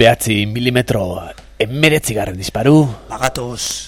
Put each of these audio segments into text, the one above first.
9mm 19. disparu. Bagatoz.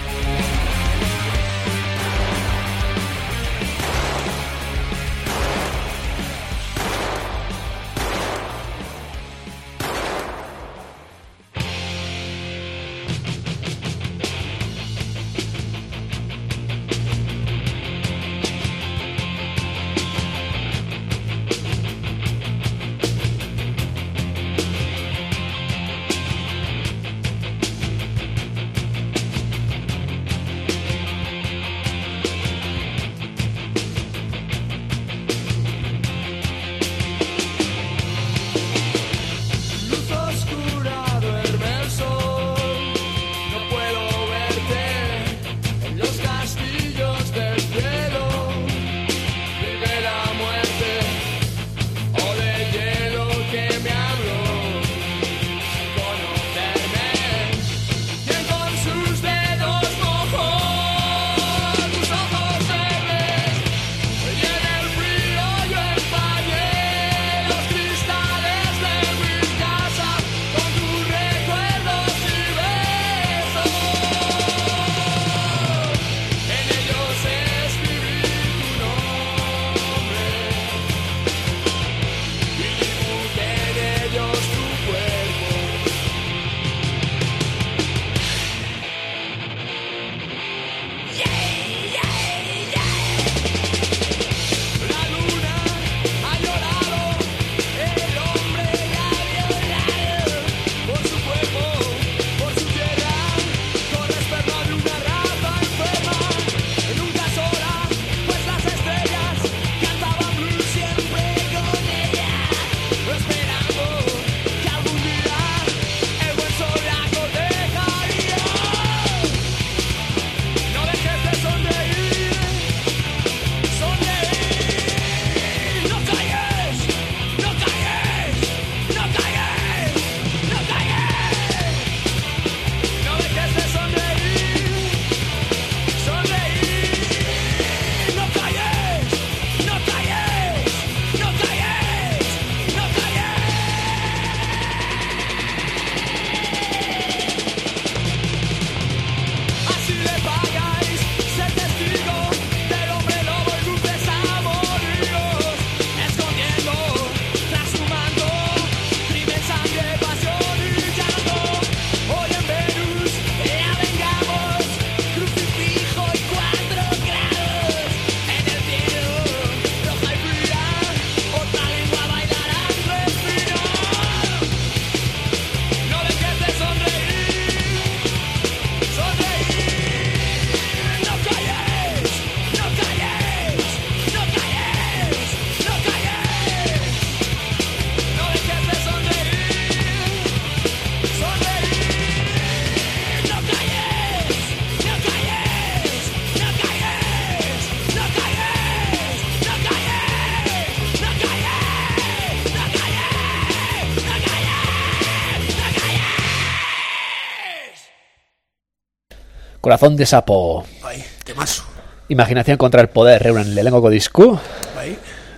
Corazón de sapo. Bai, temazo. Imaginación contra el poder, euren lehengoko disku. Bai.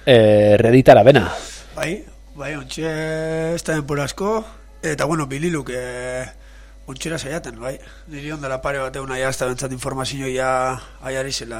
Reditara bena. Bai, ontxe ez da denporazko. Eta bueno, bililuk ontxera saiaten, bai. Niri ondela pare bat egun aia ez da bentsat informazioa aiari zela.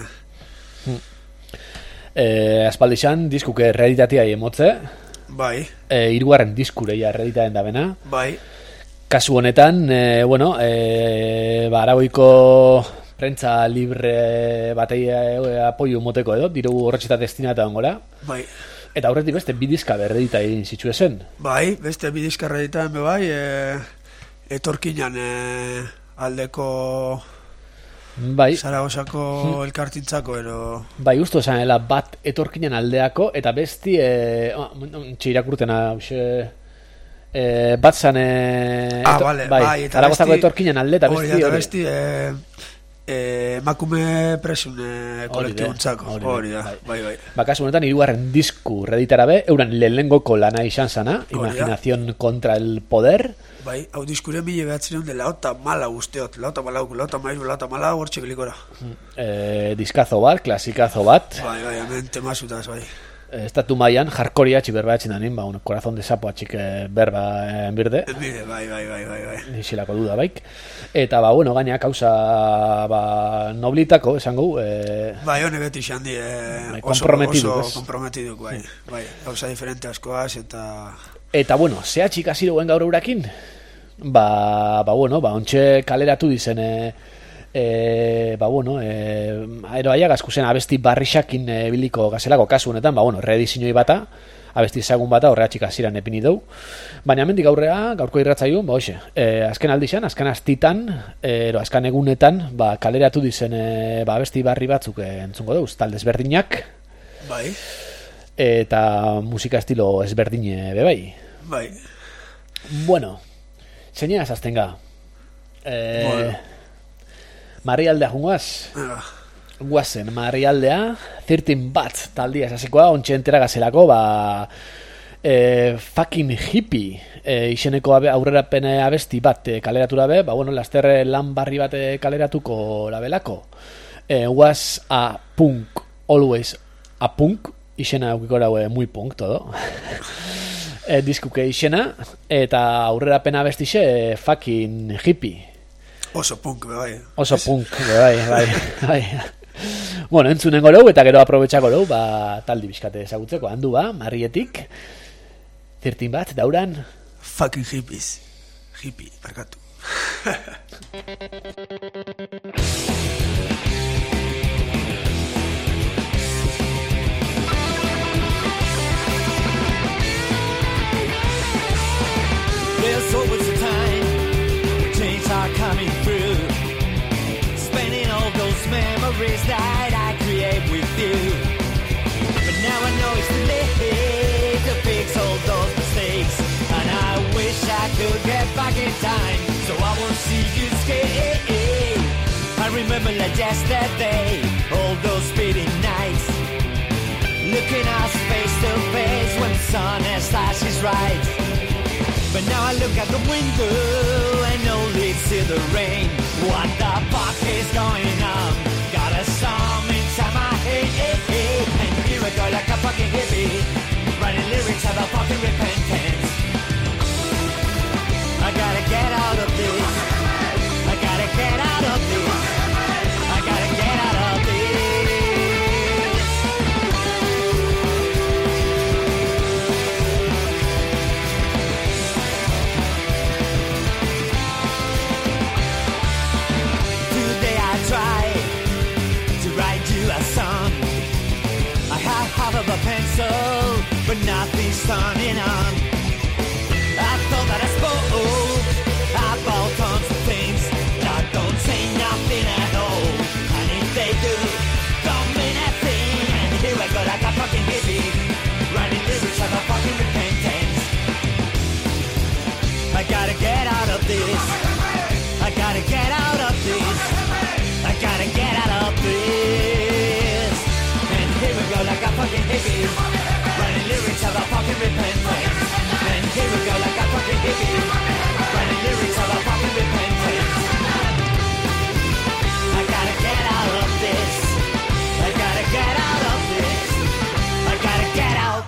Aspaldixan, diskuke reditatia emotze. Bai. Hirugarren diskureia reditaren da bena. Bai. Kasu honetan, Aragoiko prentza libre batei apoio moteko edo, diru horretxeta destinata ongora. Bai. Eta aurretik beste bidizka berredita egin zituen. Bai, beste bidizka berreditaen bai, etorkinan aldeko bai. Zaragozako elkartintzako ero... Bai, usto esanela bat etorkinan aldeako, eta besti txirakurtena bat zan vale, bai, Zaragozako etorkinan alde eta besti emakume presun kolektibuntzako hori da, bai. Kasu honetan hirugarren disku reditarabe euren lehengoko lana izan zana, Imaginación contra el poder. Bai, hau diskuren bile behatzen de lauta mala usteot, lauta mala hortxe gelikora. Diskazo bat, klasikazo bat. Bai, hemen temazutaz, bai. estatu mailan jarkoria atxik berba etxin danin, corazón de sapo atxik berba enbirde. Enbide, bai. Nixilako duda baik. Eta, gaina, kausa noblitako, esango. Bai, hone beti xandi, oso komprometiduk, bai. Kausa diferente askoaz, eta... Eta, ze atxik aziroen gaur eurakin? Ontxe kaleratu dizen... aeroaia gazkuzen abesti barrixakin biliko gazelako kasu honetan, redizinioi bata, abesti ezagun bata, horre atxik aziran epini dugu. Baina mendik gaurko irratzaiun, azken aldixan, azken astitan, azken egunetan, kaleratu dizen abesti barri batzuk entzungo dugu, talde ezberdinak. Bai. Eta musika estilo ezberdine bebai. Bai. Zeina azazten ga? Marialdea jungoaz? Guazen, Marialdea 13 bat taldia esazikoa, ontxe entera gazelako, fucking hippie izeneko aurrerapen abesti bat kaleratura be, laster lan barri bat kaleratuko labelako. Was a punk, always a punk, izena aukikora muy punk todo. Diskuke izena, eta aurrerapen abestixe fucking hippie. Oso punk, bai. Oso punk, bai. Entzunen goreu, eta gero aprobetxako goreu, taldi bizkate ezagutzeko, handu Marrietik, 13 bat, dauran. Fucking hippies. Hippie, barkatu. There's always a time are coming through, spending all those memories that I create with you. But now I know it's too late to fix all those mistakes, and I wish I could get back in time so I won't see you skate. I remember like yesterday, all those speeding nights, looking us face to face when the sun has slashed his right. But now I look out the window and only see the rain. What the fuck is going on? Got a storm inside my head, and here I go like a fucking hippie, writing lyrics about fucking repentance. I gotta get out of this. I gotta get out of this. I gotta get out of this. Song. I have half of a pencil, but nothing's turning on. I thought that I spoke about tons of things that don't say nothing at all, and if they do, don't mean a thing. And here I go like a fucking hippie, writing lyrics about fucking repentance. I gotta get out of this. I gotta get out of this. I gotta get out of this. Here we go like a fucking hippie, writing lyrics about fucking repentance. And here we go like a fucking hippie, writing lyrics about fucking repentance. I gotta get out of this. I gotta get out of this. I gotta get out.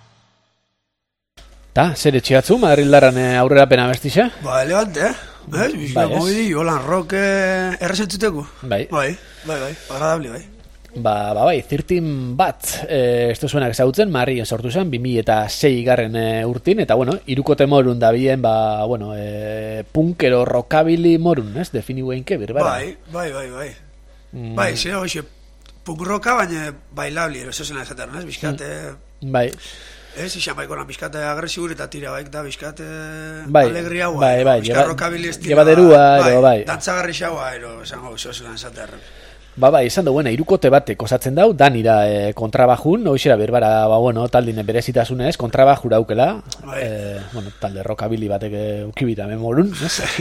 Ta, zer etxiatzu, Madrildarran aurrera pena bestixa? Elegante, Mobidi, Olan Rock errezentzuteko. Bai, agradable, bai. Bai, 13 bat, esto suena ezagutzen, Marrien sortu zen, 2006 garren urtin, eta, irukote morun da bien, punkero rockabilly morun, ez? Definiuen kebir, bai? Bai, zera hoxe, punk rocka, baina bailabli, erosesena esaten, ez? Bizkate... Bai. Ez, izan baikona, bizkate agresibur eta tira baik da, bizkate alegria hua, bizkate rockabilly estila... Llevaderua, bai. Dantzagarri xaua, esango, erosesena esaten. Izan da, irukote batek osatzen dau, danira kontrabajun, hoxera berbara, taldine berezitasunez, kontrabajura aukela, talde rockabilly batek ukibita memorun,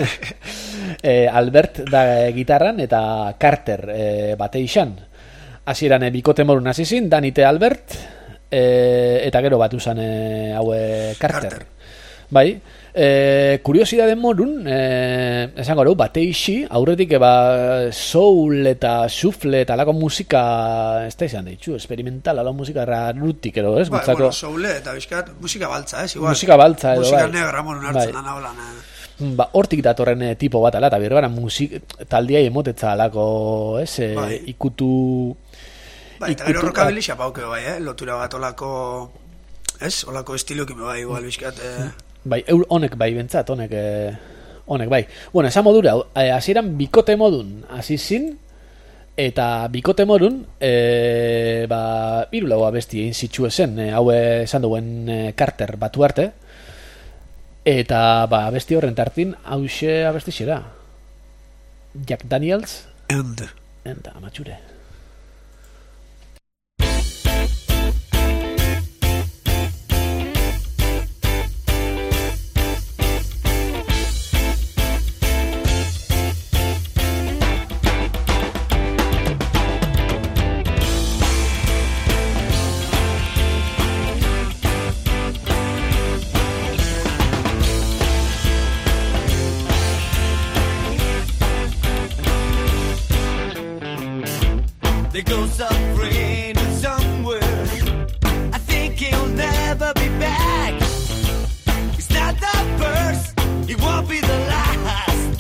Albert da gitarran, eta Carter bate izan. Hasieran bikote morun hasizin, Danite Albert, eta gero batu zan haue Carter. Bai, kuriosidade morun, esango dugu, bateixi, aurretik soul eta shuffle eta alako musika, ez da izan ditxu, experimental, alako musika rarutik edo, ez? Bueno, soule eta bizkat, musika baltza, ez? Igual. Musika baltza edo, musika negra morun hartzen bai. Hola, Hortik datorren tipo bat ala, eta birbara taldiai emotetza alako, ez? Ikutu... Bai, eta gero rockabilly xapauke bai, lotura bat olako, ez? Olako estilokin bai, igual bizkat... Bai, honek bai, bentsat, honek bai. Bueno, esan modura, hasieran bikote modun hasi zin, eta bikote modun, hiru lau abesti egin zitxu esen, hau esan duen Carter batu arte, eta abesti horren tartin, hause abesti xera. Jack Daniels, and amatxure. There goes a friend somewhere. I think he'll never be back. It's not the first, it won't be the last.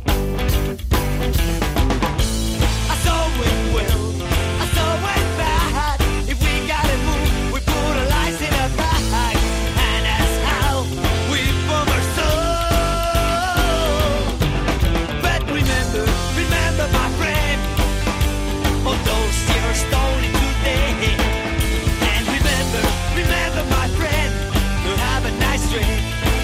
I saw it well, I saw it bad. If we gotta move, we put our lives in a bag. And that's how we form our soul. But remember my friend, all those years stolen today. And remember my friend, to have a nice dream.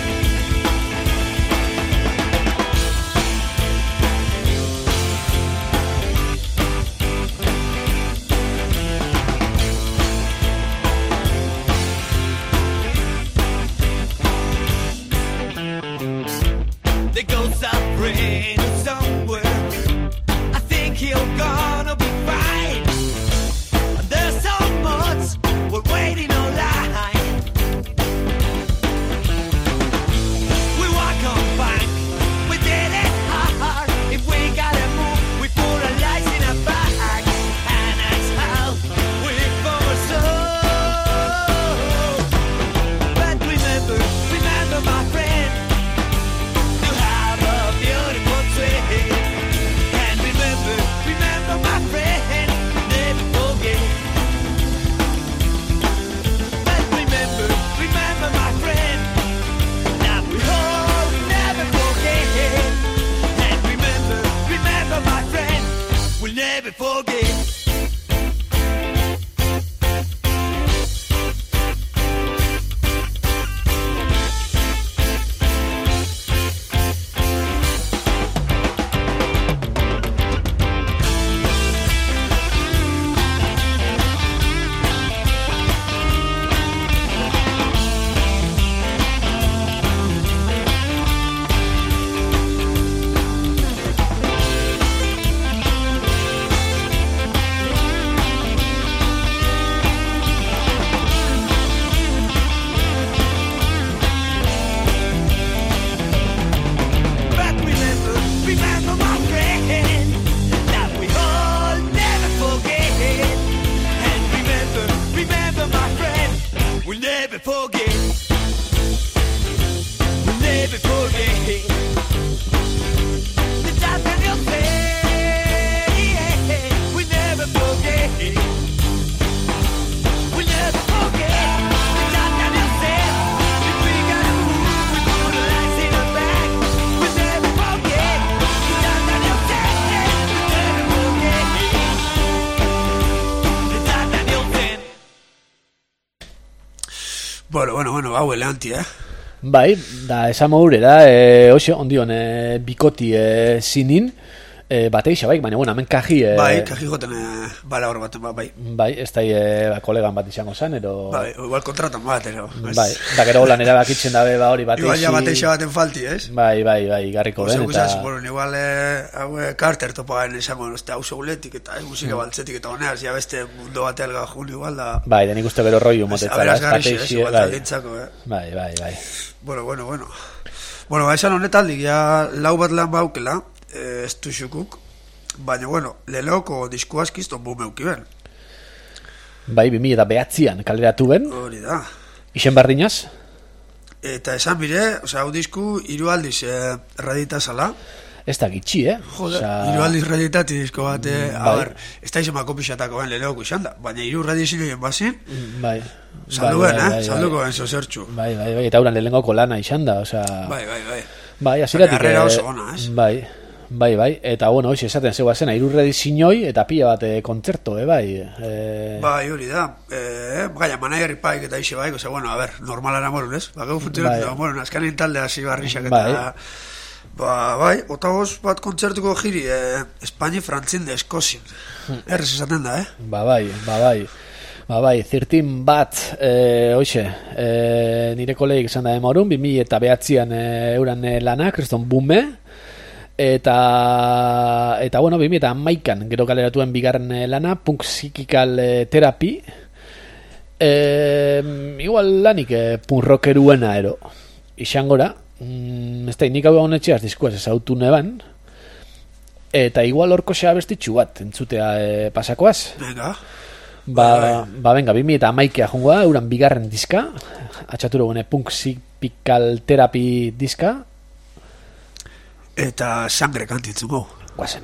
There goes a friend somewhere. I think he'll gonna be fine. There's so much we're waiting on line. We walk on bank, we did it hard. If we gotta move, we put our lives in a bag. And that's how we form our soul. But remember my friend, to have a beautiful dream. And remember my friend, never forget. But remember my friend, that we all never forget. And remember my friend, we'll never forget. But remember my friend, that we all never forget. And remember my friend, we'll never forget. We'll never forget. The time that you'll say, we'll never forget. We'll never forget. The time that you'll say, if we gotta move, we put our lives in a bag. We'll never forget. The time that you'll say, we'll never forget. The time that you'll say. Bueno, hau eleanti, Bai, da esan modure da, hoxe, ondion, bikoti zinin, Bateixa, bai, baina, bueno, hemen kaji... Bai, kaji goten bala hor baten, bai. Bai, ez da kolegan bat izango zen, ero... Bai, igual kontratan bat, ero. Bai, da gero lan erabakitzen dabe, ba hori bateixi... Igual ja bateixa baten falti, ez? Bai, garriko den, eta... Bueno, igual, hau Carter topaen esango, hau seguletik, eta musika baltzetik, eta honeaz, ja beste mundo bat elga jun, igual da... Bai, den ikuste gero rollo motetzala, bateixi, bai. Bueno. Bueno, esan honetaldik, ja lau bat lan baukela, ez duxukuk, baina, bueno, leloko disko askizton bumeuki ben. Bai, 2009an kaleratu ben. Hori da. Ixen bardinaz? Eta esan bire, hau disku hiru aldiz erraditazala. Ez da gitxi, Joder, hiru aldiz erraditati disko bat, a ber, ez da izan bako pixatako ben leloko izan da, baina hiru erradizioen bazin, bai. Salduko ben zozertxu. Bai, eta hauran lehenengoko lana izan da, Bai. Bai, aziratik... Arrera oso gona, ez? Bai, eta bueno, hoxe esaten zeu zena, irurredi zinoi eta pila bat kontzerto, bai. Bai, hori da, gaia, managerri paik eta ixe baik, oza, bueno, a ber, normalara morun, ez? Gau funtzionetan, bai. Bueno, azkanin talde hasi barrixak eta... Bai, otagoz bat kontzertuko giri, Espaini frantzin de Eskozin. Errez esaten da, Bai, 13 bat, hoxe, nire kolegik esan da emorun, 2009an euran lana, Kriston Bume, eta bueno, 2011an gero kaleratuen bigarren lana, Punk Psychical Therapy, igual lanik punk rockeruena ero, isangora, ez da, nik hau honetxeaz diskuaz ezautu neban, eta igual horko xea bestitxu bat entzutea pasakoaz. Venga. Venga, 2011a jongo da, euran bigarren diska, atxaturo gune Punk Psychical Therapy diska, eta sangre kantitzuko. Guazen.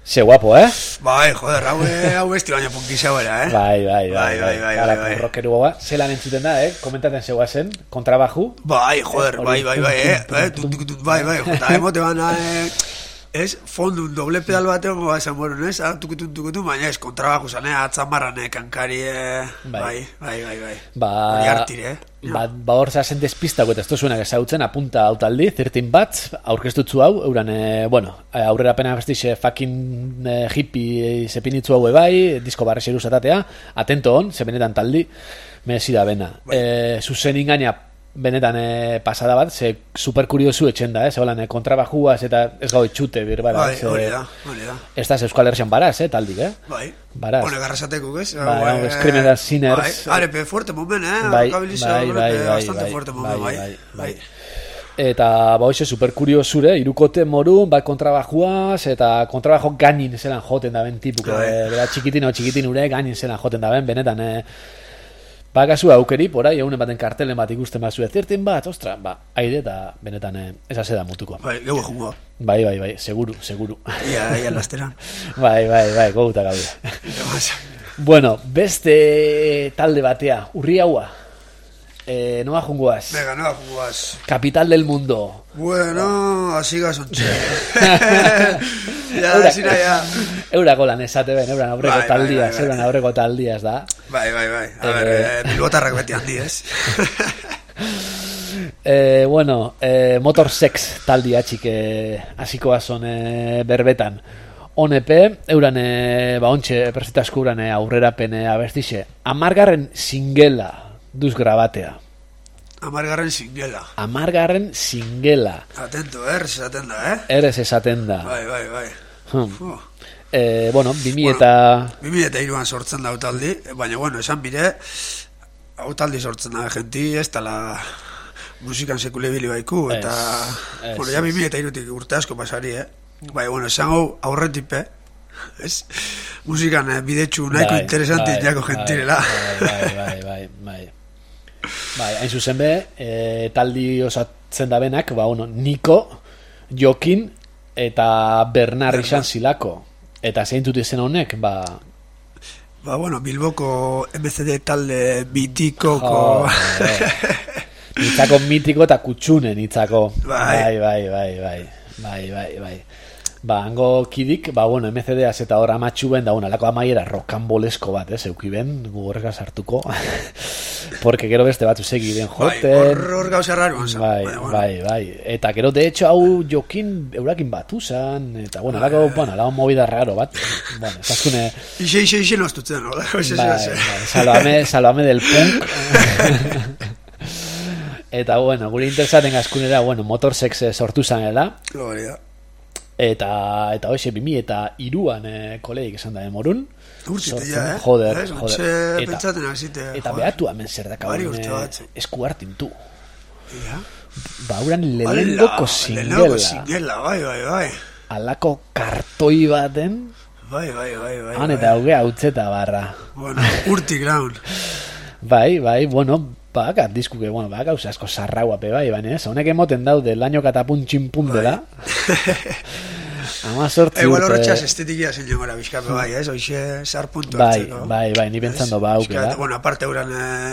Se guapo, Bai, joder, hau besti baina punkizau era, Bai. Rockeru goa. Zelan entzuten da, komentaten zegoa zen, kontrabaju. Bai, joder, bai, jota, emote bana, ez, fondun doble pedal batean goa esan borun, ez, tukutu, baina ez, kontrabaju zane, atzamarran, kankari, bai. Hori hartire, Ba hor zazen despistako eta ez tozuenak ezautzen apunta autaldi, 13 bat, aurkeztutzu hau, euran, aurrera pena bestixe fucking hippie sepinitzu hau bai, disko barre xeru zatatea, atento hon, ze benetan taldi, merezida bena. Zuzen ingaina benetan pasada bat, ze super kuriosu etxen da, zegoelan kontrabajuaz eta ez gau etxute birbara. Bai, hori da. Ez da, Euskal Herrian baraz, taldik, Bai. Baraz. Hone garrasateko, ez? Bai, Criminal Sinners. Arepe fuerte momen, Bai. Bastante fuerte momen, bai. Eta hoxe super kuriosure, irukote morun, bat kontrabajuaz, eta kontrabajo gainin zelan joten daben tipuk, bera txikitin ure gainin zelan joten daben, benetan, bakazu aukeri, porai, egunen baten kartelen bat ikusten bat zuen, 13 bat, ostra, aire eta benetan ez azeda mutuko. Bai, gau jungo. Bai, seguru. Ia lasteran. Bai, gauta gaude. Bueno, beste talde batea, urri haua. Noa jungoaz. Venga, noa jungoaz. Capital del mundo. Bueno, así gasontxe. Ya. Eurako lan esate ben, euran aurreko taldiaz da. Bai. A ver, bilbotarrak beti handi, ez? Bueno, Motor Sex taldi atxik hasikoa zon berbetan. Honepe, euran, ontxe, persitasko euran aurrerapen abestixe. 10. singela duz grabatea. 10. singela. 10. singela. Atento, errez esaten da, Errez esaten da. Bai. Bueno, 2003an sortzen da autaldi, baina, bueno, esan bire, autaldi sortzen da genti, ez tala musikan sekulebili baiku, eta, bueno, ja 2003tik urte asko pasari, Bai, bueno, esan hau aurretipe, ez? Musikan bidetxu nahiko interesanti jako gentirela. Bai, hain zuzen be, taldi osatzen da benak, bueno, Niko, Jokin, eta Bernard izan zilako. Eta zein dut izen honek, bueno, Bilboko MCD talde mitikoko... Nitzako mitiko eta kutsune nitzako. Bai. Hango kidik, bueno, MCD-az eta hor amatxu ben, da, alako amaiera rokanbolesko bat, eukiben, gugorreka sartuko. Porque gero beste bat usegi ben joten. Hor gauza raro. Bai. Eta gero, de hecho, hau Jokin eurakin batu zan, eta, alako movida raro bat. Bueno, zaskune... Ixe no estutzen, no? Salvame del punk. Eta, gure interesaten gazkunera, Motor Sex sortu zanela. Gloria. Eta hoxe 2003an kolegik esan da morun. Urtitea, Joder. Pentsaten azite. Eta behatu hemen zer dakauen esku hartintu. Uran lelengoko singela. Bai. Alako kartoi baten. Bai. Han eta hauge hautzeta barra. Bueno, urtik graun. Bai, baka diskuke, baka asko sarra guape baina honek emoten daude laino katapun txinpun dela. Ama sortzi igual horretxas estetikia zen jengora bizkape ez? Oixe sar puntu hartzeko. Bai, ni pentsando aukera. Bueno, aparte euran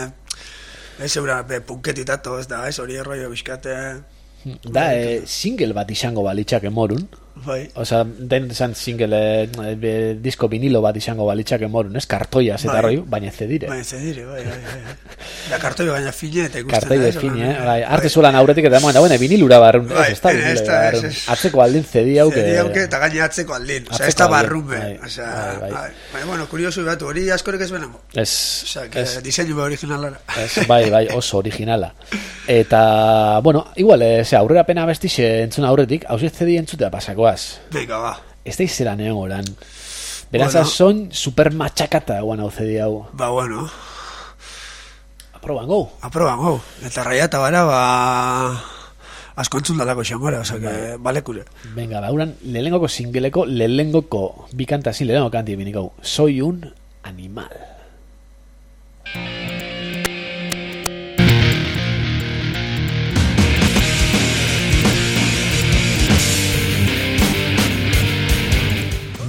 punketitato ez da, hori erroio bizkate. Da, single bat izango balitxak emorun. Bai. Osa, den esan single disko vinilo bat izango balitxak emorun, ez? Kartoia zeta roi, baina zedire. Bai. Da kartoi gaina fine eta ikusten. Kartoi fine, bai. Arte zuelan aurretik eta dagoen vinilura barrun. Ez da vinilura barrun. Atzeko aldin zedi hauke. Zedi hauke eta gaina atzeko aldin. Osa, ez da barrunbe. Bai, bueno, kuriosu batu, hori askorek ez benamo. Ez. Diseinu be originalara. Bai, oso originala. Eta, igual, aurrera pena bestixe entzuna aurretik, hauzi zedi entzutea pasako. Venga, va. Ez da izela neon oran. Beraz, son super machakata hau zedi hau. Bueno. Aproban gau. Eta raiata bara, asko entzun dalako xamora, oza que balekure. Venga, uran lelengoko singeleko, lelengoko bikantazin, lehengo kanti binikau. Soy un animal.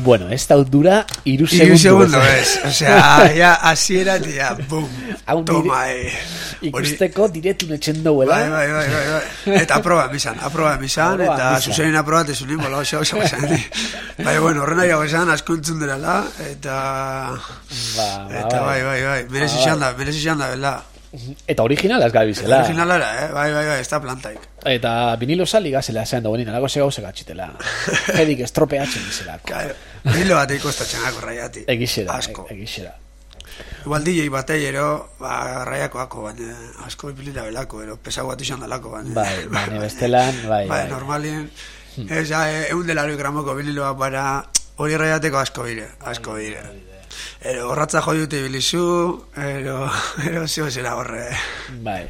Bueno, ez da dura 3 segundo ez. Osea, ya hasiera dia, bum. Toma, Ikusteko diretun etxen duela. Bai. Eta aproba emizan, eta zuzenin aprobate zunin, bola, oso pasan. Bai, bueno, horren nahiago esan, asko entzun derala, eta bai, merezi xan da, bela. Eta originala ez gabizela. Originalara, bai, ez da plantaik. Eta vinilo sali gazela esan dagoen, nalako ze gauze gatxitela. Edik estropeatzen dizelako. Vinilo bat ikostatzen ako raiati. Egixera. Igual DJ batei ero, raiakoako, baina asko ipilita belako, ero pesago bat izan dalako, baina. Bai, bestelan, bai. Normalien, egun delaro gramoko vinilo bat para, hori raiateko asko bire. Horratza jo dute bilizu, zio zera horre. Bai.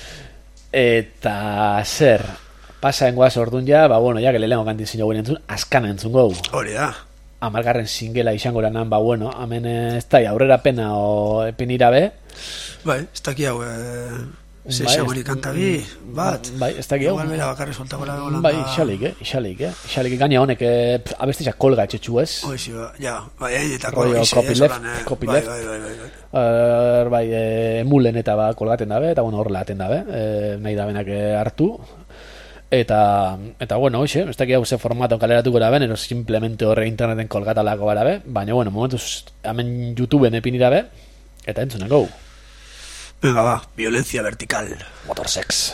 Eta zer, pasa engoaz orduan ja, bueno, ja, gele lehenko kantin guen entzun, askan entzun gau. Hori da. 10. singela izango eranan, bueno, hemen ez da, aurrera pena o epinira be. Bai, ez daki hau, Sexamori kantabi, bat. Bai, ez daki hau. Igual bera bakarri soltako la golanda. Bai, xalik, gaina honek abestizak kolga etxetxu ez. Oizi, ja, bai, eta copyleft. Bai, emulen eta kolgaten dabe, eta bueno, horrela aten dabe, nahi dabenak hartu. Eta bueno, hoxe, ez daki hau ze formato kaleratuko da ben, ero simplemente horre interneten kolgatalako gara be, baina bueno, momentuz hemen YouTubeen epinira be, eta entzuneko. Venga, va, violencia vertical. Motorsex.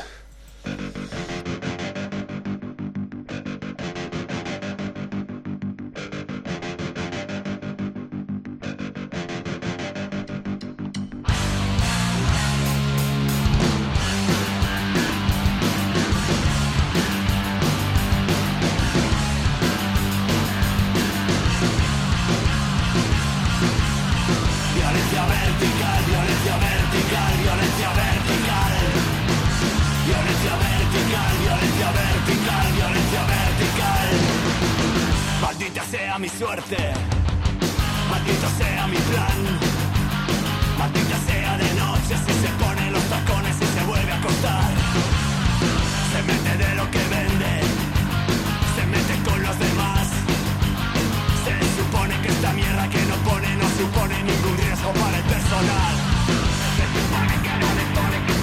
Mi suerte, maldito sea mi plan, maldita sea de noche si se pone los tacones y se vuelve a acostar, se mete de lo que vende, se mete con los demás, se supone que esta mierda que no pone no supone ningún riesgo para el personal, se supone que no le pone, que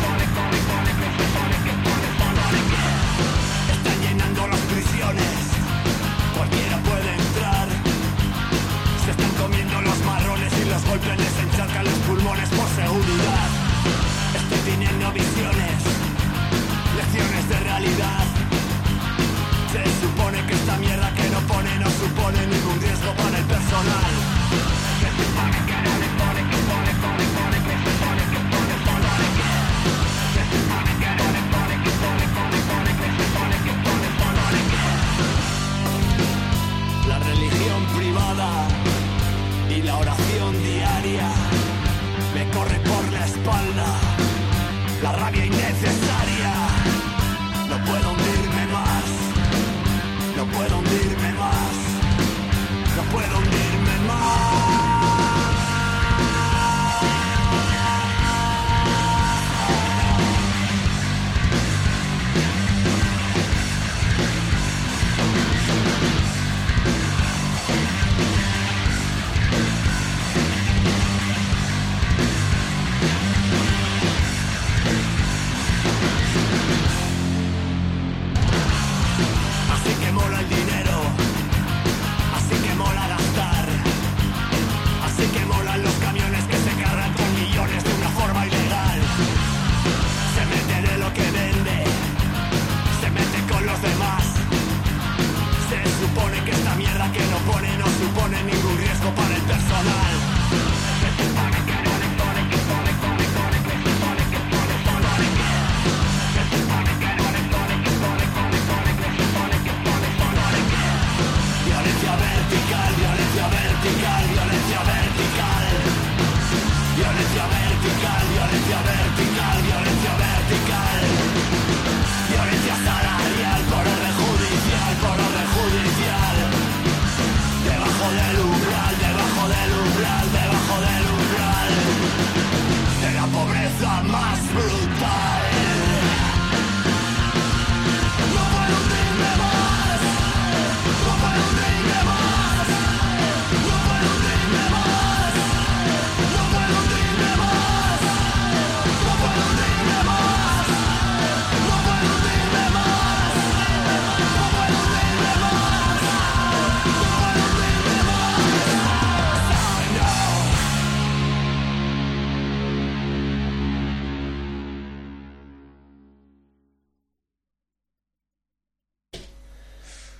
están llenando las prisiones, cualquiera puede entrar. Se están comiendo los marrones y los golpes les encharcan los pulmones por seguridad.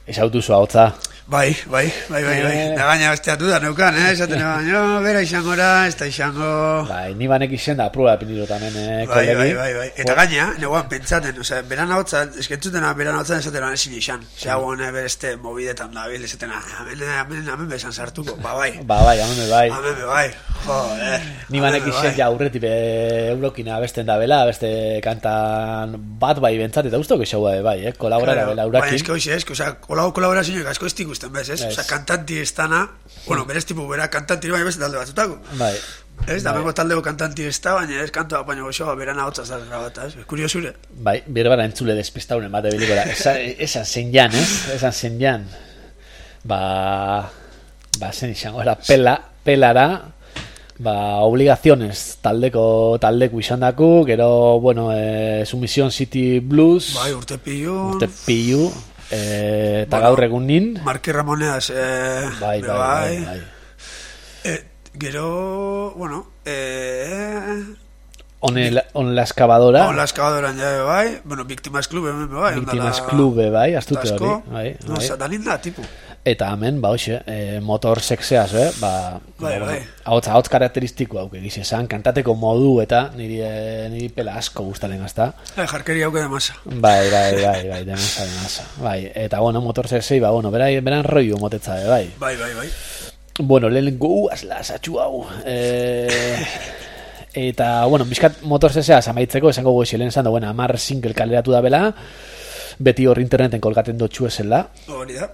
Esautu zu hautza. Bai. Da gaina besteatu da neukan, esaten baino, bera izango da, ez da izango... Bai, ni banek izen da, prueba piniro tamen, kolegi. Bai. Eta gaina, neuan pentsaten, osea, beran hautza, eskentzutena beran hautza esaten lan ezin izan. Osea, gone bereste mobidetan da, bil, esaten, hemen besan sartuko, bai. Hemen bai. Joder. Ni banek izen ja aurretik eurokina besten da bela, beste kantan bat bai bentsat, eta guztok esau bai, kolaborara bela urakin. Bai, osea, kolaborazioak asko estik usten bez, ez? Osea, kantanti estana, bueno, berez tipu bera kantanti bai beste talde batzutako. Bai. Ez, da mengo taldeko kantanti ez da, baina ez kantoa baina goxoa, beran ahotza zara grabata, ez? Kuriosure. Bai, berbara entzule despistaunen bate bilikora. Esan zen jan, ez? Esan zen jan. Zen izango era pelara, obligaciones taldeku izan daku, gero, bueno, Submission City Blues. Bai, urte pillu. Eta gaur egun nin Marque Ramoneas bai. Gero, bueno On la excavadora ja bai. Bueno, Víctimas Club bai. Víctimas Club bai, astute hori bai. No, sataninda, tipu. Eta hemen, hoxe, motor sexeaz, bai. Hotz karakteristiko hauk egiz esan, kantateko modu eta niri pela asko gustaren gazta. Jarkeri hauke demasa. Bai, demasa. Bai, eta bueno, motor sexei, bueno, beran roiu motetza, bai. Bai. Bueno, lehen guaz lasatxu hau. Eta, bueno, bizkat motor sexeaz amaitzeko, esango goxi, lehen esan da, bueno, 10 single kaleratu da bela, beti hor interneten kolgaten dotxu esela. Hori da.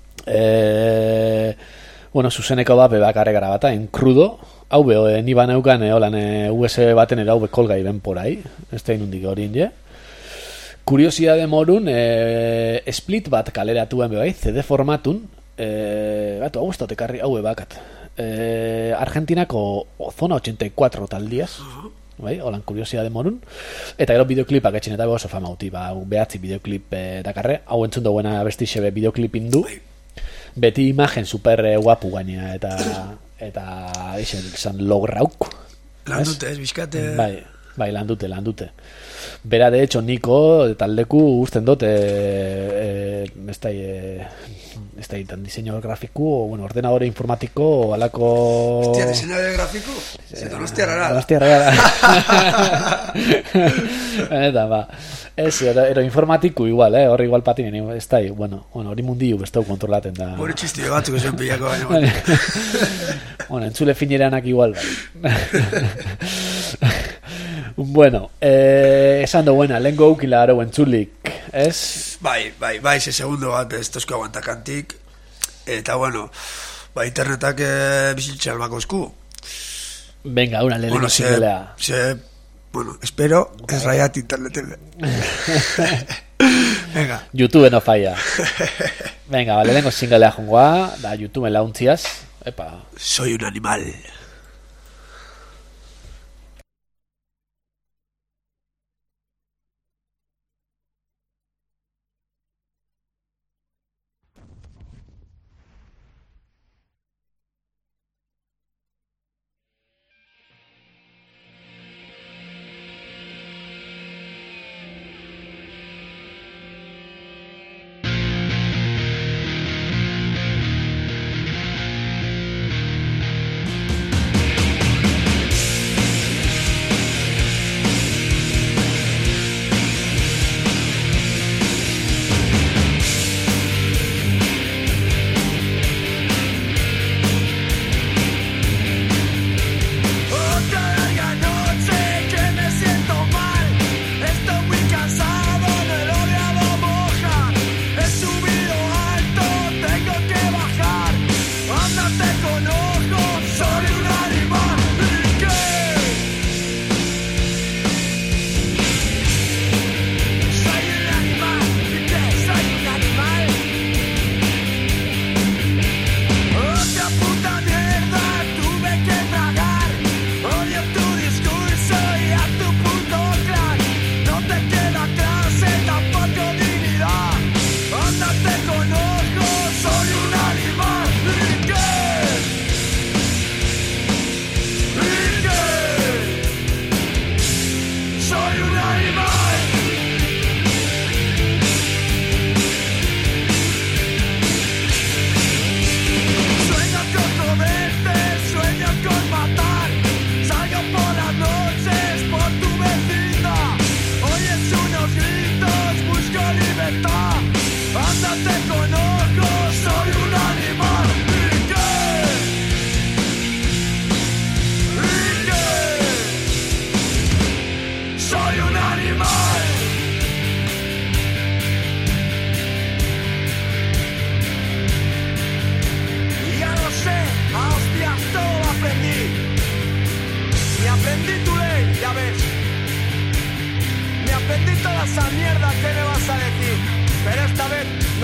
Bueno, zuzeneko bat bebakarre gara bata, en crudo. Hau ni baneukan USB baten hau kolgai ben porai. Ez da inundik hori inge. Kuriosidade morun, split bat kaleratuen bai, CD formatun. Hau ez da tekarri hau bakat. Argentinako Zona 84 taldiaz. Bai, holan kuriosidade morun. Eta gero bideoklipak etxin eta oso famauti, behatzi bideoklip dakarre. Hau entzun duena bestixe videoclip indu. Beti imagen super guapu gaina eta izan lograuk. Landute, ez bizkate. Bai, landute. Bera, de hecho, Niko taldeku usten dut ez da tan diseño grafiku o, bueno, ordenadore informatiko o alako... Hostia, diseñador grafiku? Donostia rara. Eta, ez, ero informatiku igual, hori igual patinen, ez da, bueno, hori mundiu bestau kontrolaten da. Hori txistio batzuko zen pillako baina. Bueno, entzule fineranak igual, bai. Bueno, esan du buena, lehen goukila aro entzulik, ez? Bai, ze segundo bat ez tozko aguantakantik. Eta bueno, internetak bizitxe albako esku. Venga, una lehenko singelea. Bueno, espero ez raiat interneten. Venga. YouTube no falla. Venga, lehenko singelea jongoa, da YouTube launtziaz. Epa. Soy un animal.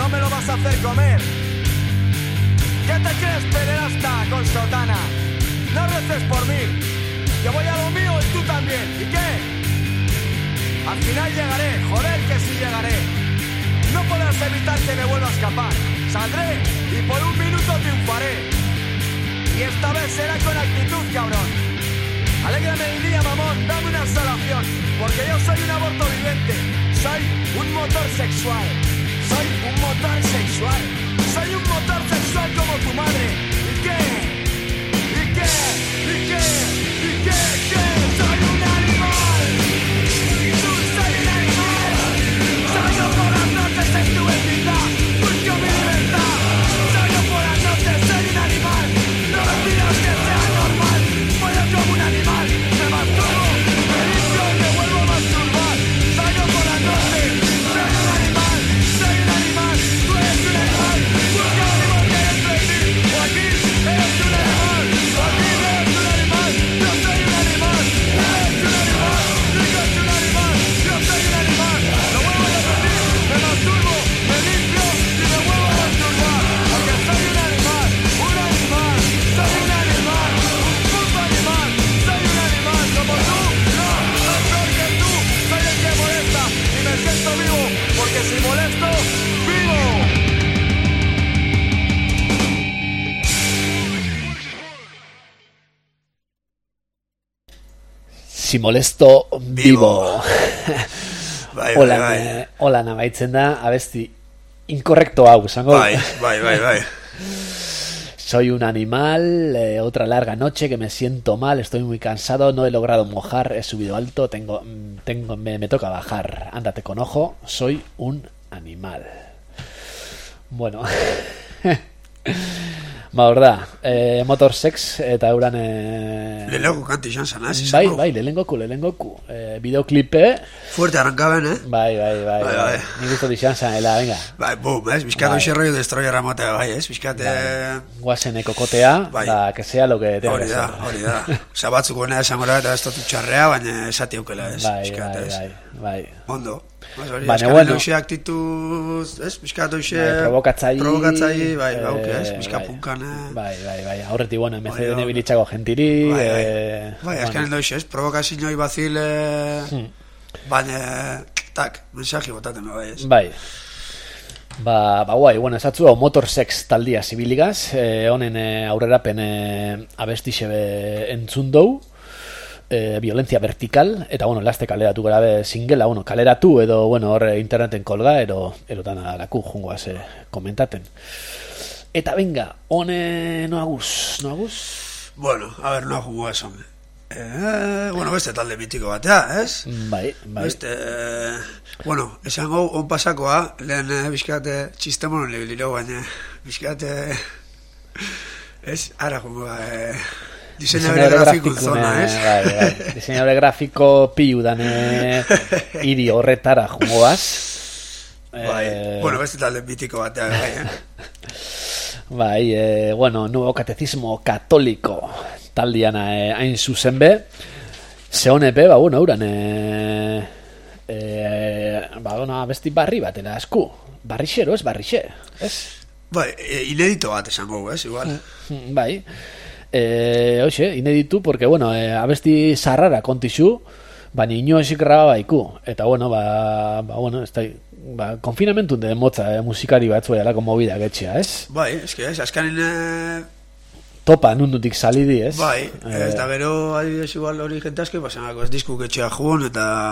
no me lo vas a hacer comer. ¿Qué te crees, pederasta con sotana? No reces por mí, que voy a lo mío y tú también. ¿Y qué? Al final llegaré, joder que sí llegaré. No podrás evitar que me vuelva a escapar. Saldré y por un minuto triunfaré. Y esta vez será con actitud, cabrón. Alégrame el día, mamón, dame una salación. Porque yo soy un aborto viviente. Soy un motor sexual. Soy un motor sexual. Soy un motor sexual como tu madre. ¿Y qué? ¿Y qué? ¿Y qué? ¿Y qué? ¿Qué? Soy un animal. Tú soy un animal. Salgo por las noches en tu vecindad. Busco mi libertad. Salgo por las noches, soy un animal. No me pidas que sea normal. Pollo como un animal. Me masturbo, me limpio y me vuelvo a masturbar. Salgo por las noches. Soy un animal. Soy un animal. Tú eres un animal. Busca el animal que hay entre ti. O aquí eres un animal. O aquí eres un animal. Yo soy un animal. Eres un animal. Digo es un animal. Yo soy un animal. Lo vuelvo a repetir. Me masturbo, me limpio y me vuelvo a masturbar. Porque soy un animal. Un animal. Soy un animal. Un puto animal. Soy un animal como tú. No, soy peor que tú. Soy el que molesta y me siento vivo. Porque si molesto, vivo. Si molesto, vivo. Bai, Hola, bai, bai. hola namaitzen da, abesti incorrecto hau, zango. Bai. Soy un animal, otra larga noche que me siento mal, estoy muy cansado, no he logrado mojar, he subido alto, me toca bajar. Ándate con ojo, soy un animal. Bueno, ba, hor da, Motor Sex eta euran... Lehenengo kanti izan zan, ez? Bai, lehenengoku. Bideoklipe... Fuerte arrankaben, eh? Bai. Nik uste izan zanela, venga. Bai, boom, ez? Bizkat hoxe rollo destroyer amatea, bai, ez? Bizkat... Guazen ekokotea, Bai. da, que sea lo que tenga que ser. Hori da. Osa, batzuk honea esangora eta ez totu txarrea, baina esati aukela, ez? Bai. Ondo. Baina, Azkaren bueno. hoxe aktituz, ez? Bizkat hoxe... Provokatzaile, bai, ez? Bizkat punkan, Bai. Aurretik, bueno, emeze nebilitxako gentiri... Bai, azkaren hoxe, ez? Provokazinoi bazil... Baina, mensaje botaten, bai, ez? Bai. Ba, guai, bueno, esatzu hau Motor Sex taldia zibiligaz, honen aurrerapen abestixe entzun dou, violencia vertical, eta, bueno, laste kaleratu gara be singela, bueno, kaleratu edo, bueno, hor interneten kolga, erotan alaku jungoaz komentaten. Eta venga, hone noaguz? Bueno, a ver, no jungo eso. Bueno, beste talde mitiko batea, ez? Bai. Beste, bueno, esango on pasakoa, lehen bizkate txistemonon lebiliro, baina bizkate, ez? Ara jungo, diseñadore grafiko zona, ez? Bai. Diseñadore grafiko piu dane hiri horretara jungoaz. Bai, bueno, beste talde mitiko batea, bai, Bai, bueno, nuevo catecismo católico taldian hain zuzen be, zehonepe, ba, bueno, euran besti barri batela asku, barrixero, ez? Bai, inedito bat esango, ez, igual. Bai, hoxe, ineditu, porque, bueno, abesti zarrara kontixu, baina inoesik graba baiku, eta, bueno, bueno, ez da, konfinamentu de motza musikari batzu alako movida getxea, ez? Bai, eske, ez, azkanen... Topa, nundutik salidi, ez? Bai, eta gero, adibidez igual hori jentazke, pasanako ez disku getxea jugon,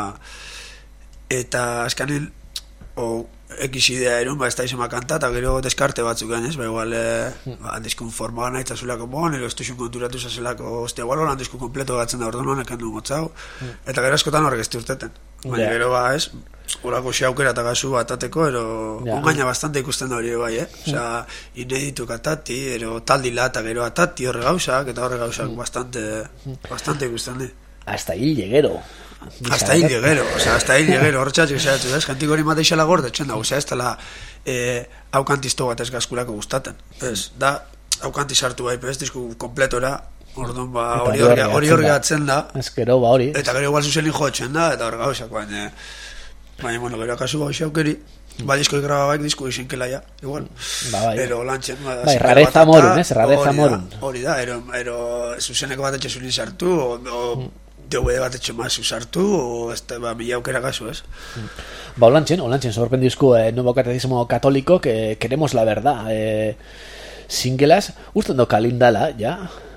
eta azkanen, X idea erun, ez da izema kanta, eta gero deskarte batzuk gainez, igual, diskun forma gana itzazulako bon, ero estuxun konturatu zazelako, ostia, igual horan disku kompleto gatzen da orduan honek handu motzau, eta gero askotan horrek ez urteten. Baina gero, ez, horako xaukera eta gazu batateko, ero ongaina bastante ikusten da hori, bai, osea, inedituk atati, ero taldila eta gero atati horre gauzak, eta horre gauzak bastante ikusten di. Hasta hil lleguero. Hasta hil lleguero, horretxatxik esatu, ez? Jantik hori mate isela gordetzen da, osea, ez dela haukantizto bat ez gazkulako gustaten. Ez, da, haukantiz hartu bai, ez dizku kompletora, orduan ba, hori horregatzen da. Ez gero, ba hori. Eta gero igual zuzelin jotzen da, eta hor gauzak, baina, bueno, gero akasu gauzi aukeri. Ba, disko grababaik, disko izinkela ja, igual. Bai. Ero lantxen. Bai, rareza morun, rareza morun. Hori da, ero zuzeneko bat etxe zulin sartu, o DVD bat etxe mazu sartu, o mila aukera kasu, ez? Ba, olantxen, sorprendizko nuevo catecismo católico, que queremos la verdad. Singelas, usten do kalindala, ja.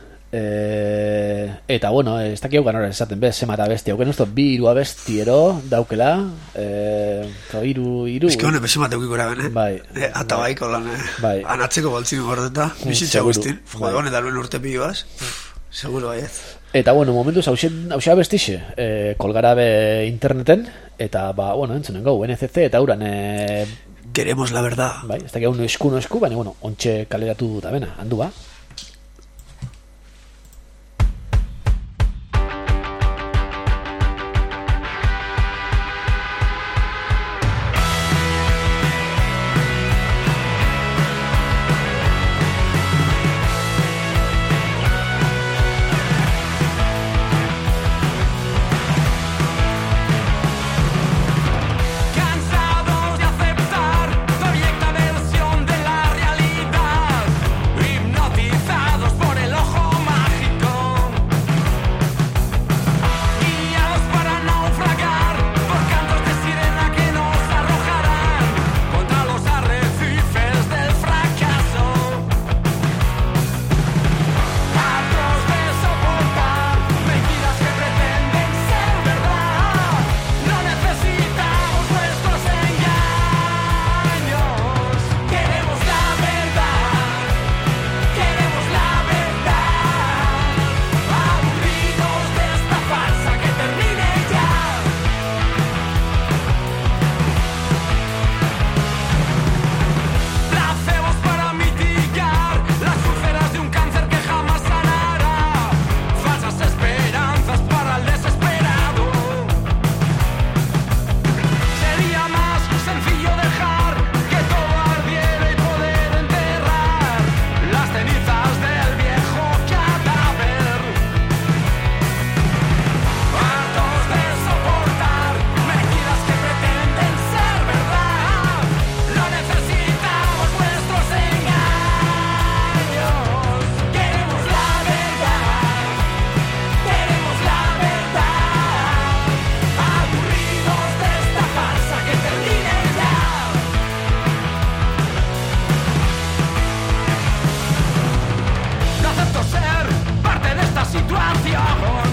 Eta, bueno, ez dakik haukan horren esaten, bez, semata abesti, hauken usto, bi iru abestiero daukela, iru... Ez que hone, besemate eukikora ben, Bai. Ata baiko lan, Bai. Anatzeko boltzino gordeta, bizitza guztin, jode, hone daluen urte pigi baz, seguro baiet. Eta, bueno, momentuz, hauxe abestixe, kolgara be interneten, eta, ba, bueno, entzunen gau, NCC, eta uran, Queremos la verdad. bai, ez dakik hau no esku, baina, bueno, ontxe kaleratu da bena, handu ba. Cansados de aceptar proyecta versión de la realidad, hipnotizados por el ojo mágico, guiados para naufragar por cantos de sirena que nos arrojarán contra los arrecifes del fracaso. Hartos de soportar mentiras que pretenden ser verdad, no necesitamos vuestros engaños. Queremos la verdad, queremos la verdad. Aburridos de esta farsa que termine ya. Placebos para mitigar las úlceras de un cáncer que jamás sanará. Falsas esperanzas para el desesperado. Sería más sencillo dejar que todo ardiera y poder enterrar las cenizas del viejo cadáver. Hartos de soportar mentiras que pretenden ser verdad, no necesitamos vuestros engaños. Queremos la verdad, queremos la verdad. Aburridos de esta farsa que termine ya. No acepto ser parte de esta situación.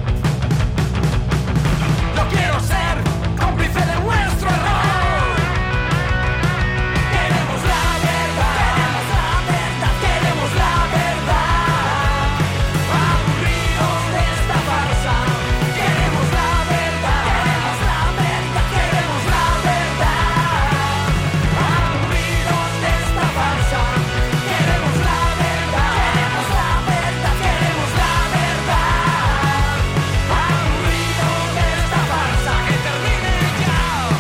No quiero ser cómplice de vuestro error. Queremos la verdad, queremos la verdad. Aburridos de esta farsa. Queremos la verdad, queremos la verdad. Aburridos de esta farsa. Queremos la verdad, queremos la verdad. Aburridos de esta farsa que termine ya.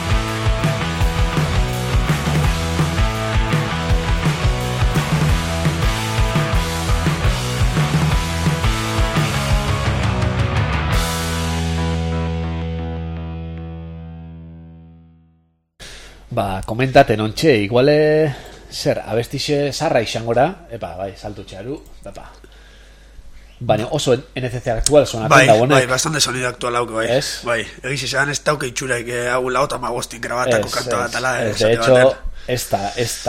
Ba, komentaten ontxe, iguale, zer, abestixe zarra izangora, epa, bai, saltu txaru, epa. Baina oso NCC aktual sonatzen Bai, da honek. bai, bastante sonido aktual hauke, bai. Ez? Bai, egiz izan ez dauke itxuraik hau lauta magostin grabatako kanta bat ala. de hecho, esta.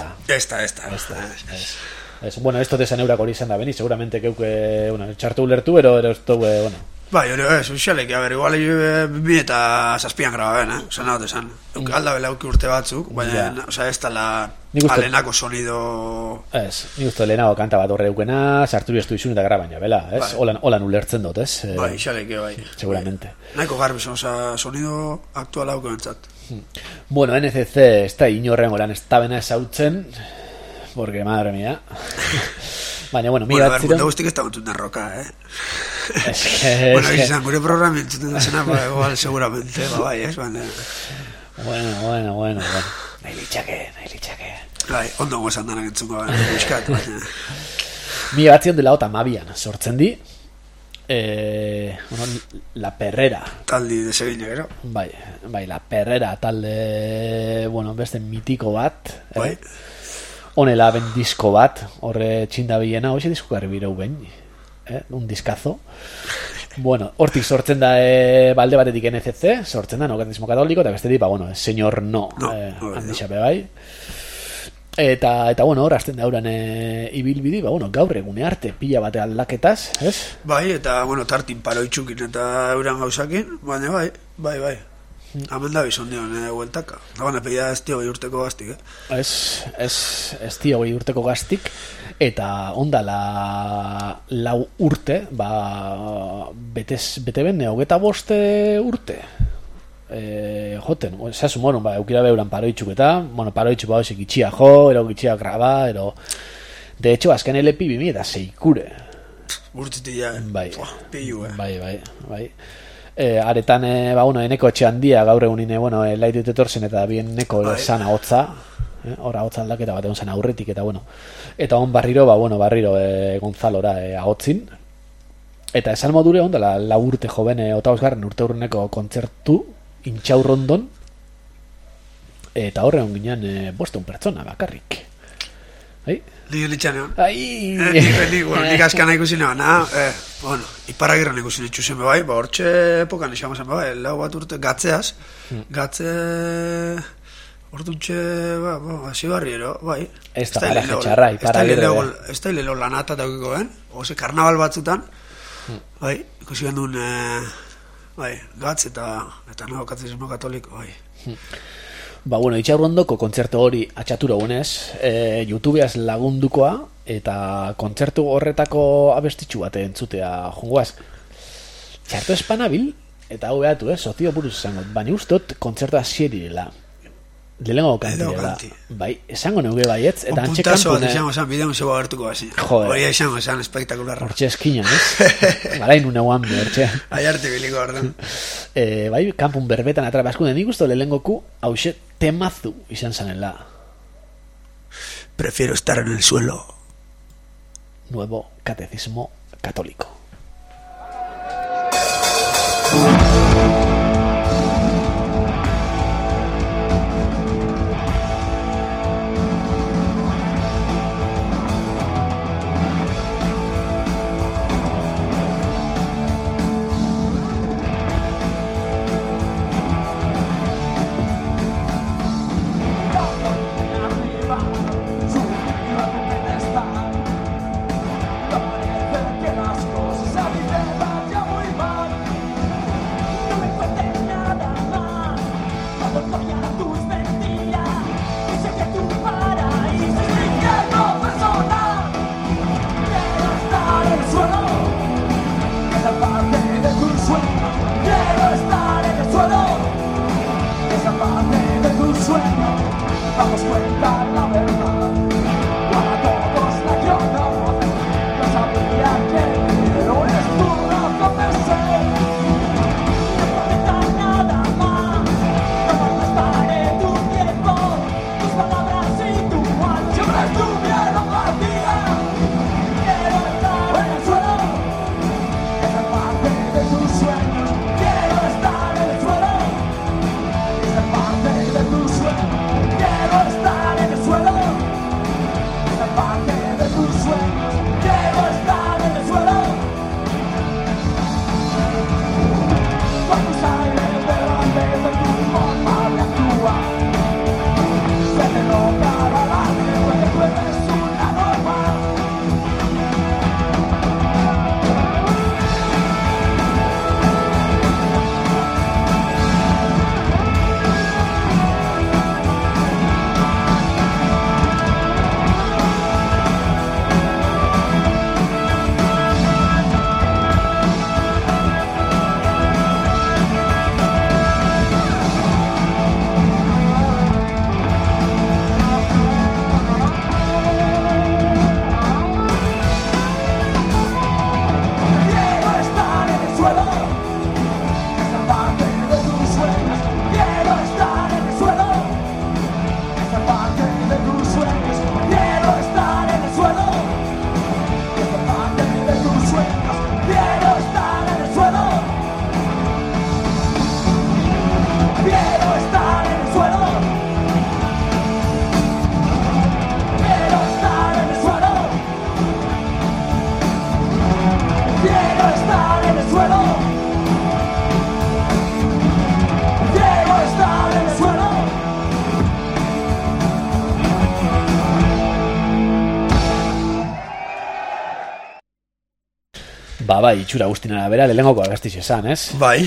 Bueno, esto de Saneurak hori izan da beni, seguramente keuke, bueno, txartu ulertu, ero esto, bueno. Bai, hori, uxalek, a ver, igual bi eta zazpian graba ben, oza, nahote esan. Alda bela auki urte batzuk, baina, oza, ez tala alenako sonido... Ez, ni uste lehenago kanta bat horre eukena, sartu estu izun eta gara baina, bela, ez? Holan ulertzen dut, ez? Bai, xaleke, bai. Seguramente. Nahiko garbi, oza, sonido aktual hauko entzat. Bueno, NCC ez da inorren oran ez da bena esautzen, porque, madre mía... Baina, bueno, mi bat ziren... Bueno, guztik ez da montun den roka, Es que... Bueno, izan, gure programi entzuten da zena, igual, seguramente, bai, ez, baina... Bueno. Nahi litxake. Bai, ondo gozan danak entzungo, buskat, baina... Mi bat ziren dela ota mabian sortzen di, bueno, La Perrera taldi desegina gero. Bai, La Perrera talde, bueno, beste mitiko bat, Bai. Honela ben disko bat, horre txinda bilena, hoxe disko garri bireu ben, un diskazo. Bueno, hortik sortzen da balde batetik NCC, sortzen da Naukatismo Katoliko, eta bestetik, bueno, Señor No, handixape bai. Eta bueno, hor hasten da euran ibilbidi, bueno, gaur egune arte pila bate aldaketaz, ez? Bai, eta, bueno, tartin paroitxukin eta euran gauzakin, baina bai. Hemen da bizon dion, hueltaka. Da, baina pegia ez tio urteko gaztik, Ez tio urteko gaztik, eta ondala lau urte, bete ben, 25 urte. Joten, zehazu moron, eukira beuran paroitxuk eta, bueno, paroitxuk esik itxia jo, ero itxia graba, ero... De hecho, azken LP 2006-kure. Urtiti ja, bai. Pilu, Bai. Aretan, bueno, eneko etxe handia gaur egunine, bueno, laitut etorzen eta bien neko sana hotza, ora hotza aldaketa bat egon zen aurretik, eta bueno, eta on barriro, barriro Gonzalora ahotzin, eta esan modure ondala la urte joven, otauzgarren urte urreneko kontzertu, intxaurrondon, eta horre on ginen bostun pertsona bakarrik. Dio litxanean. Nik askana ikusi nebana, bueno, Iparragirran ikusi netxuzen bai, hortxe epokan esan zen bai, lau bat urte, gatzeaz, orduntxe, hasi barriero, bai. Ez da garaje txarra, Iparragirre. Ez da hilelo lanata daukikoen, ose karnaval batzutan, bai, ikusi gendun, bai, gatz eta Naukatismo Katoliko, bai. Bueno, itxaurrondoko kontzertu hori atxatura gunez, YouTubeaz lagundukoa, eta kontzertu horretako abestitxu bat entzutea jongoaz. Txarto espanabil, eta hau behatu, sozio buruz esango, baina ustot kontzertu asierila. Lehengo kanti. Bai, esango neuge baietz, eta antxe kampune... Puntazo bat esango esan, bideon zego agertuko hasi. Joder. Hori esango esan, espektakularra. Hortxe eskinan, ez? Garain uneguan behortxe. Aiarte biliko, ordan. Bai, kanpun berbetan atrapaskunde, nik usto lehengoku hause temazu izan zanela. Prefiero estar en el suelo. Nuevo Catecismo Católico. Quiero estar en el suelo. Bai, itxura guztinara bera, lehenengoko abestiz esan, ez? Bai.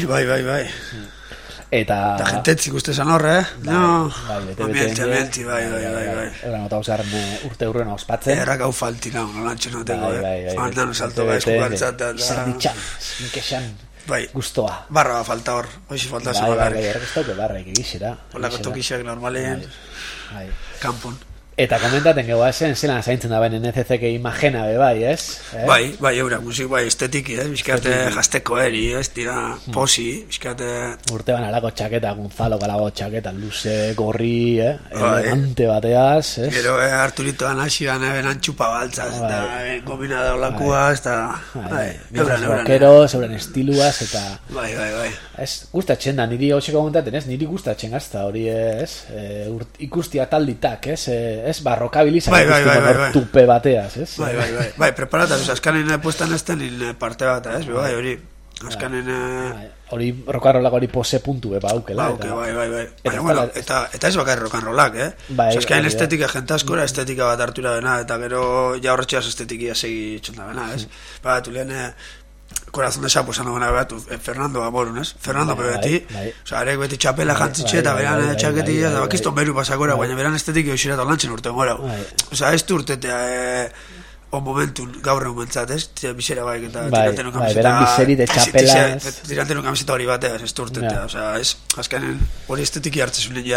Eta jentetzik uste esan horre, no? Bete. Bai. Eran nota usaren urte urrena ospatzen. Errak hau falti nau, nolantxe noteko, Faltan salto gaizko galtzat. Izan ditxan, inkexan. Bai. Gustoa. Barra falta hor, hoxe falta zen bakarrik. Bai, horrek ez dauke barra egizera. Olako tokixak normalen, kanpon. Eta komentaten gehoa zen, zelan zaintzen da baina NCCK imagena bai, ez? Bai, eurak musik, estetiki, bizkate jazteko eri, dira posi, bizkate... Urteban alako txaketa, Gonzalo galago txaketa, luze, gorri, elegante bateaz, ez? Gero Arturitoan hasian benan txupa baltzaz, eta gomina daulakuaz, eta... Euran. Euren estiluaz, eta... Bai. Ez, gustatzen da, niri hoxeko komentaten, ez? Niri gustatzen gazta hori, ez? Ikustia talditak, ez? Ez, rokabilizan tupe bateaz, ez? Bai, preparata, azkanen puestan ezten parte bat, ez? Bai, hori, azkanen... Hori rokanrolak hori pose puntu, aukela. Bai. Eta ez bakar rokanrolak, azkanen estetika, jentaskora estetika bat hartura bena, eta gero ja horretxeaz estetikia segi txonda bena, ez? Ba, tu lehen... Corazón de sapo esan duguna behatu, Fernando Amorun, ez? Fernando beti, arek beti txapela jantzitxe eta beran txaketia, eta bakizton beru pasakora, baina beran estetik eusira eta lantzen urten gora. Ez du urtetea on momentun gaur egun mentzat, ez? Bizera baik eta tirantenu kamiseta... beran bizeri de txapela... Tirantenu kamiseta hori bateaz, ez du urtetea, azkanen hori estetiki hartzezunen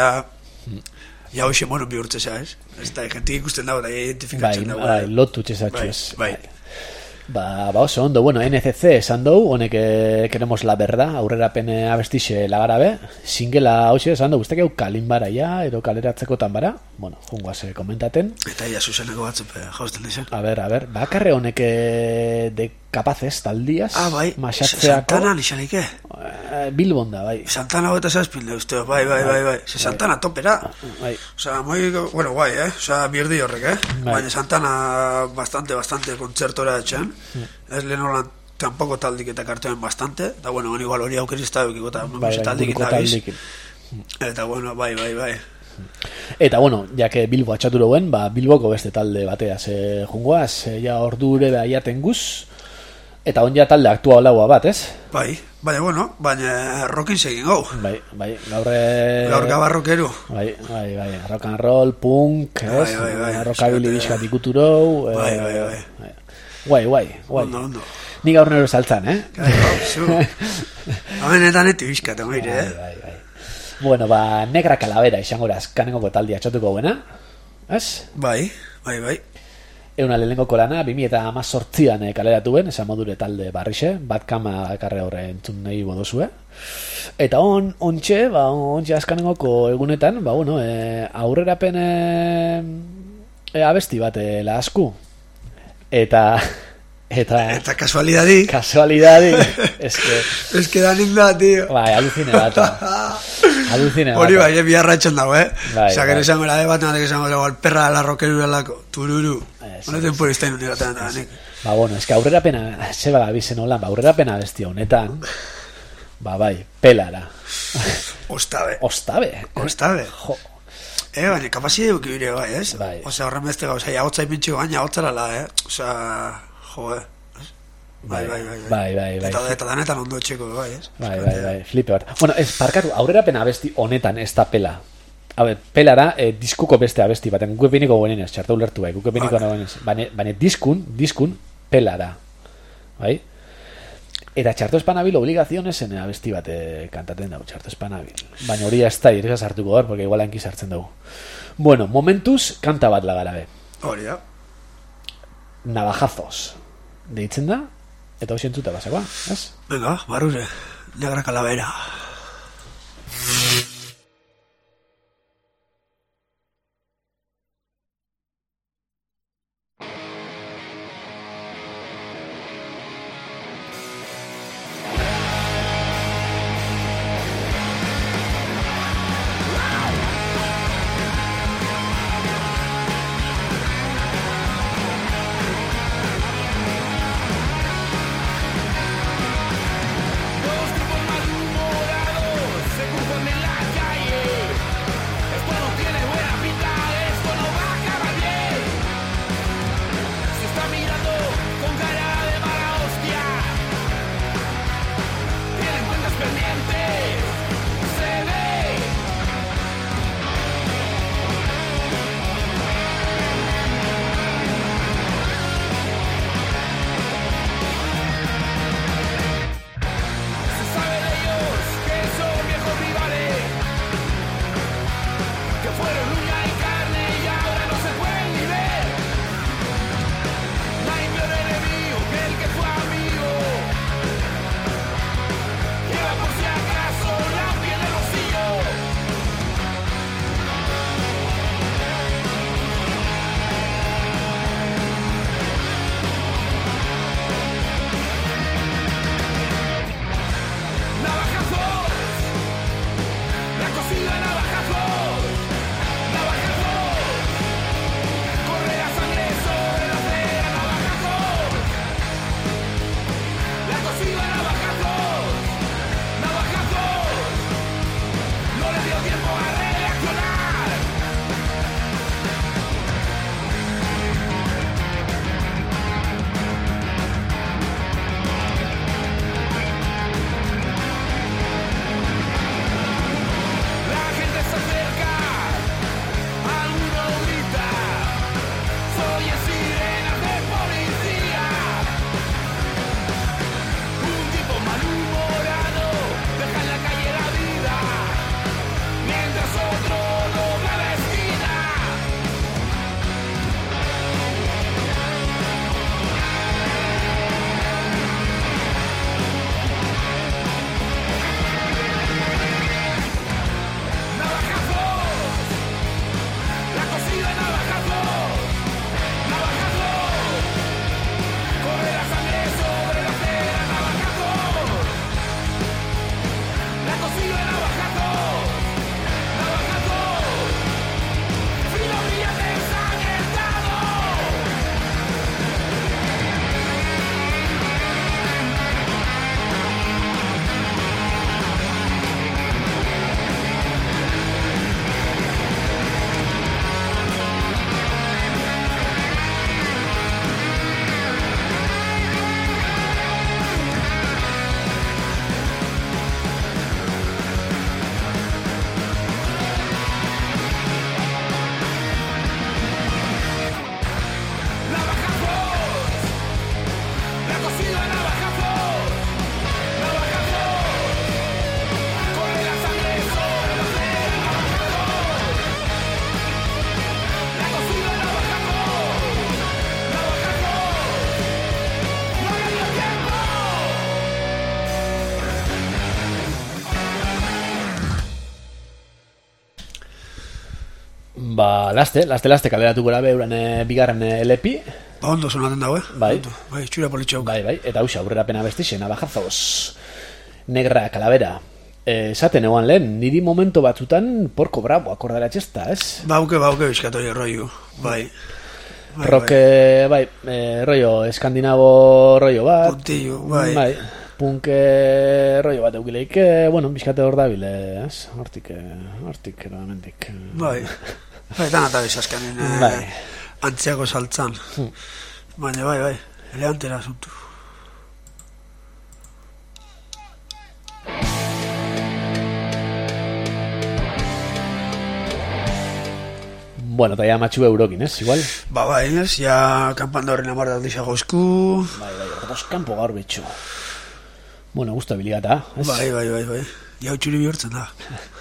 ja hoxe monon bihurtzea, ez? Ez da, jentik ikusten dago eta identifikatzen dago. Bai, lotu txezatxu, ez? Bai. Oso ondo, bueno, NCC esan dugu, honek queremos la verdad, aurrerapen abestixe lagarabe, singela hoxe esan dugu, guztak kalinbara ja, edo kaleratzeko tanbara, bueno, jungoaz komentaten. Eta ia zuzeneko batzupe jausten dizan. A ver, bakarre honek de kapazez taldiaz, bai, masatzeako. Santana nixanike. Bilbon da, bai. Santana bota zazpilde uste, bai. Santana topera. Bai. Muy, bueno, guai, bierdi horrek, baina Santana bastante kontzertora etxean. Ez lehen holan tampoco taldik eta kartoen bastante, eta bueno, igual hori aukerista dukiko, eta taldik eta biz. Eta bueno, bai. Eta bueno, jake Bilbo atxaturo guen, Bilboko beste talde bateaz jungoaz, ja ordure da jaten guz, eta on ja talde aktualagoa bat, ez? Bai, baina rockin segin gau. Bai, gaur gabarrokeru. Bai, rock and roll, punk, ez? Bai, rockabili bizkat ikuturou. Bai. Ondo. Ni gaur nero saltzan, Hamenetan eti bizkat, omeire, Bai. Bueno, Negra Calavera izango azkanengoko taldia txatuko buena, ez? Bai. Euna lehenengoko lana, 2018an kaleratu ben, esan modure talde barrixe, bat kama ekarre horre entzun nahi bodozue. Eta ontxe azkanengoko egunetan, aurrerapen abesti bat lahasku. Eta casualidadi. Es que da ninda, tío. Bai, alucine data. Hori bai, biarra etxan dago, Osa, que esan gara bat, natek esan gara, el perra de la roquerura lako, tururu. Honetan por iztain unik batean da, nik. Es que aurrerapena, zeba gabizen holan, aurrerapena bestia honetan, bai, pelara. Ostabe. Jo. Baina, kapasi dugu kibire bai, ez? Osa, horren beste gauza, hautzai pintxiko gaina hautzarala, Osa, joe. Bai. Eta danetan ondo etxeko, bai, ez? Bai, flipe bat. Bueno, ez, parkatu, aurrerapena abesti honetan ez da pela. A ver, pela da, diskuko beste abesti baten, guke piniko goenen ez, txarta ulertu bai, guke piniko goenen ez. Baina, diskun, pela da. Bai? Eta txarto espanabil obligaziones en abesti bat kantaten dago, txarto espanabil. Baina hori ez da, irezaz hartuko hor, porque igual hankiz hartzen dugu. Bueno, momentuz, kanta bat lagarabe. Hori da. Navajazos. Deitzen da, eta hoxe entzuta basakoa, ez? Venga, barrure, Negra Calavera. Those people might move more Ba, laste kaleratu gora beuran bigarren LP. Ba, ondo sonaten dago, Bai. Bai, txura politxauk. Bai, eta hausia aurrerapena bestixen, abajazoz. Negra Calavera. Esaten eguan lehen, niri momento batzutan porko bravo akordara txesta, ez? Bauke, bizkatoi rollo, bai. Rock, bai, rollo eskandinavo rollo bat. Puntillo, bai. Punk rollo bat eukileik, bueno, bizkate hor dabile, ez? Hortik, eramentik. Bai, dan eta bizazkanen antziako saltzan. Baina, bai, eleantera zuntu. Bueno, eta ya matxu eurokin, ez? Igual? Ba, bai, ez? Ja, kanpanda horren amarrak dixagozku. Bai, ordos kanpo gaur betxo. Bueno, gusta biligata, ez? Bai. Jau txuri bihurtzen da.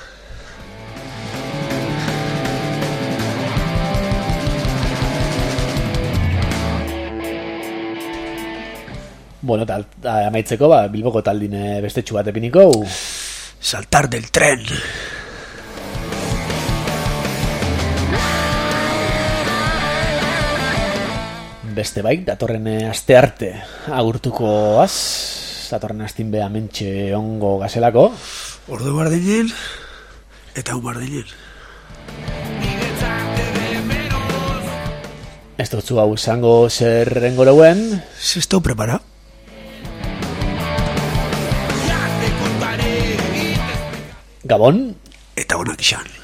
Bueno, eta amaitzeko, Bilboko taldine bestetxu bat epiniko. Saltar del tren. Beste bai, datorren aste arte agurtuko az, datorren astin beha mentxe ongo gazelako. Ordu bardinen, eta un bardinen. Ez dutzu hau zango zer rengoreuen. Zestau prepara. Gabon. Eta onak izan.